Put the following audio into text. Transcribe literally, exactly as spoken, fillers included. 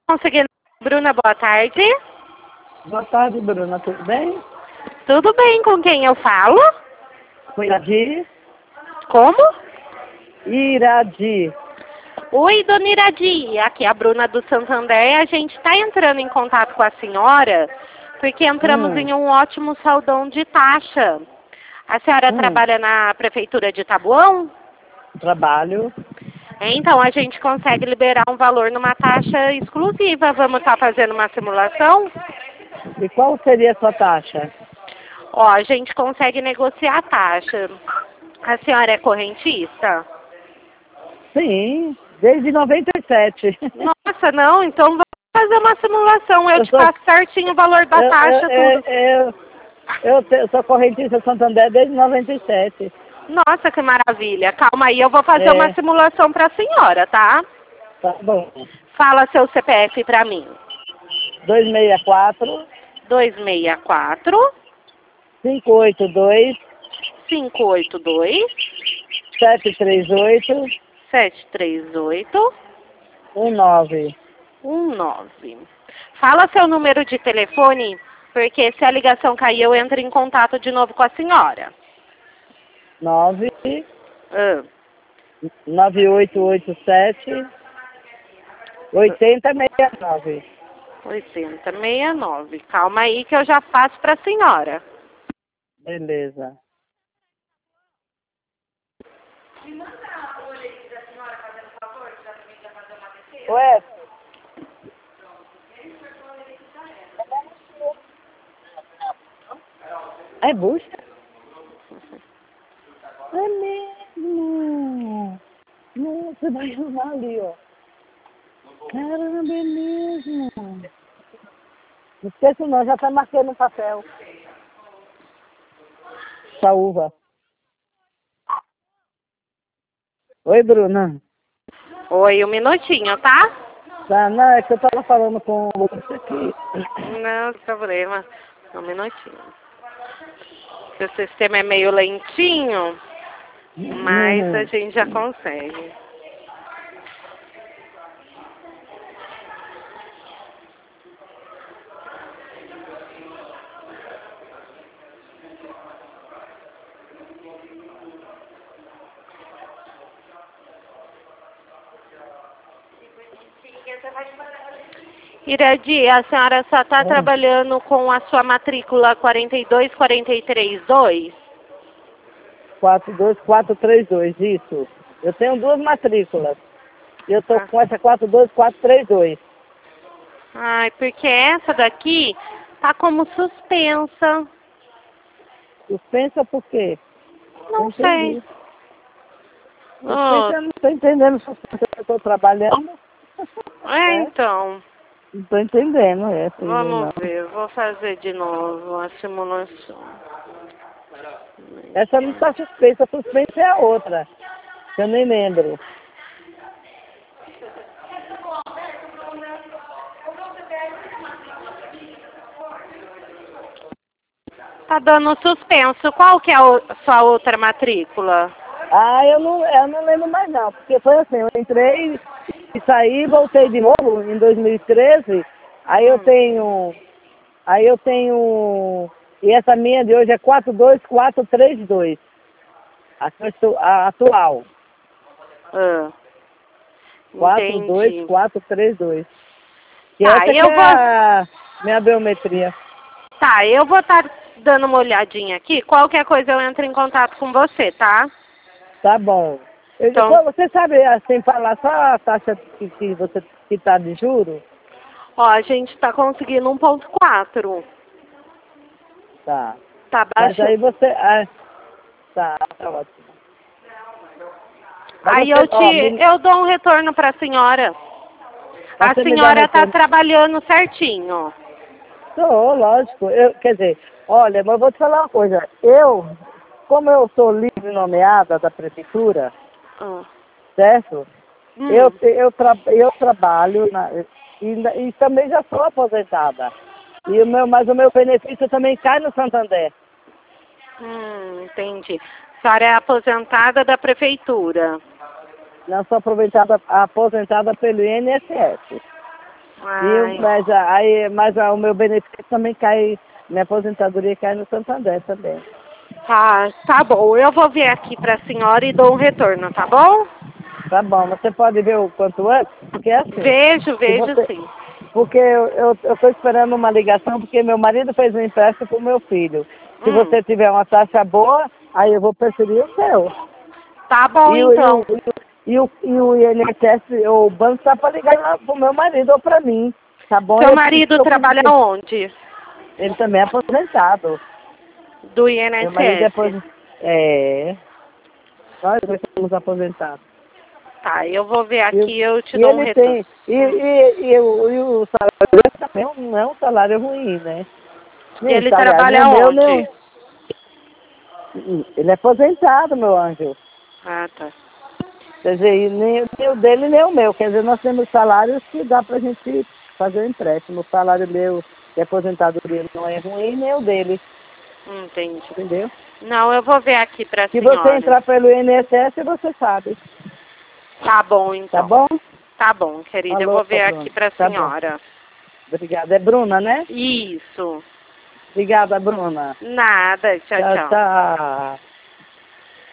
Conseguindo. Bruna, boa tarde. Boa tarde, Bruna. Tudo bem? Tudo bem, com quem eu falo? Com Iradi? Como? Iradi. Oi, dona Iradi. Aqui é a Bruna do Santander. A gente está entrando em contato com a senhora porque entramos Hum. em um ótimo saldão de taxa. A senhora Hum. trabalha na Prefeitura de Taboão? Trabalho. Então, a gente consegue liberar um valor numa taxa exclusiva. Vamos estar fazendo uma simulação? E qual seria a sua taxa? Ó, a gente consegue negociar a taxa. A senhora é correntista? Sim, desde noventa e sete. Nossa, não, então vamos fazer uma simulação. Eu, Eu te sou- passo certinho o valor da eu, taxa, eu, tudo. eu, eu, eu, te- eu sou correntista Santander desde noventa e sete. Nossa, que maravilha. Calma aí, eu vou fazer É. uma simulação para a senhora, tá? Tá bom. Fala seu C P F para mim. dois seis quatro, dois seis quatro, cinco oito dois, cinco oito dois, sete três oito, sete três oito, um nove. um nove. Fala seu número de telefone, porque se a ligação cair, eu entro em contato de novo com a senhora. nove Ah, nove oito oito sete, oito zero seis nove. oitenta e sessenta e nove. Calma aí que eu já faço para a senhora. Beleza. Ué? É bucha? É mesmo. Nossa, vai jogar ali, ó. Caramba, é mesmo. Não esqueça não, já tá marcando no papel. Essa uva. Oi, Bruna. Oi, um minutinho, tá? Tá, não, é que eu tava falando com você aqui. Não, tem problema. Um minutinho. O sistema é meio lentinho, mas a Uhum. gente já consegue. Iradi, a senhora só está Hum. trabalhando com a sua matrícula quatro dois quatro três dois? quatro dois quatro três dois, isso. Eu tenho duas matrículas. E eu tô Ah. com essa quatro dois quatro três dois. Ai, porque essa daqui tá como suspensa. Suspensa por quê? Não sei. Entendi. Oh, Suspensa, eu não tô entendendo suspensa, eu tô trabalhando. é, Né? então. Não tô entendendo essa aí, Vamos não. ver, vou fazer de novo a simulação. Essa não tá suspensa, suspensa é a outra. Que eu nem lembro. Tá dando suspenso. Qual que é a sua outra matrícula? Ah, eu não, eu não lembro mais não, porque foi assim, eu entrei e saí, voltei de novo em dois mil e treze, aí eu Hum. tenho, aí eu tenho, e essa minha de hoje é quatro dois quatro três dois, a, que eu estou- a atual, Ah, quatro dois entendi. quatro três dois, que Tá, essa que eu é vou. a minha biometria. Tá, eu vou estar dando uma olhadinha aqui. Qualquer coisa eu entro em contato com você, tá? Tá bom. Eu, Então, depois, você sabe, assim, falar só a taxa que, que você que tá de juro? ó, a gente tá conseguindo um ponto quatro. Tá. Tá Mas baixo. aí você... Ah, tá, tá ótimo. Mas Aí você, eu ó, te. me, Eu dou um retorno pra senhora. A você me dá senhora tá retorno. trabalhando certinho. Tô, lógico. Eu, quer dizer, olha, mas eu vou te falar uma coisa. Eu, como eu sou livre nomeada da prefeitura, Ah. certo? Hum. Eu, eu, tra, eu trabalho na, e, e também já sou aposentada. E o meu, mas o meu benefício também cai no Santander. Hum, entendi. A senhora é aposentada da prefeitura. Não sou aproveitada, aposentada pelo I N S S. Ai. E, mas aí, mas ah, o meu benefício também cai, minha aposentadoria cai no Santander também. Tá, tá bom. Eu vou ver aqui pra senhora e dou um retorno, tá bom? Tá bom, você pode ver o quanto antes? Porque é assim, Vejo, se vejo você, sim. porque eu eu eu estou esperando uma ligação, porque meu marido fez um empréstimo para o meu filho. Se Hum, você tiver uma taxa boa, aí eu vou preferir o seu. tá bom E o, e o, então. e o, e o I N S S, o banco está para ligar para o meu marido ou para mim. Tá bom? Seu É por isso que marido eu pedi trabalha que onde? ele também é aposentado. Do Meu marido é I N S S. aposentado. É, nós dois somos aposentados. Tá, eu vou ver E, aqui e eu te e dou um ele retorno. tem. E, Hum. e, e, o, e o salário dele também não é um salário ruim, né? Nem o Ele salário, nem trabalha o meu, nem onde? o. Ele é aposentado, meu anjo. Ah, tá. Quer dizer, nem, nem o dele, nem o meu. Quer dizer, nós temos salários que dá pra gente fazer o empréstimo. O salário meu de aposentadoria não é ruim, nem o dele. Entendi. Entendeu? Não, eu vou ver aqui pra Se você senhora. entrar pelo I N S S, você sabe. Tá bom Tá então. bom? Tá bom, querida. Eu Alô, vou ver aqui Bruno. pra Tá bom. senhora. Obrigada. É Bruna, né? Isso. Obrigada, Bruna. Nada. Tchau, Tchau, tchau. tchau.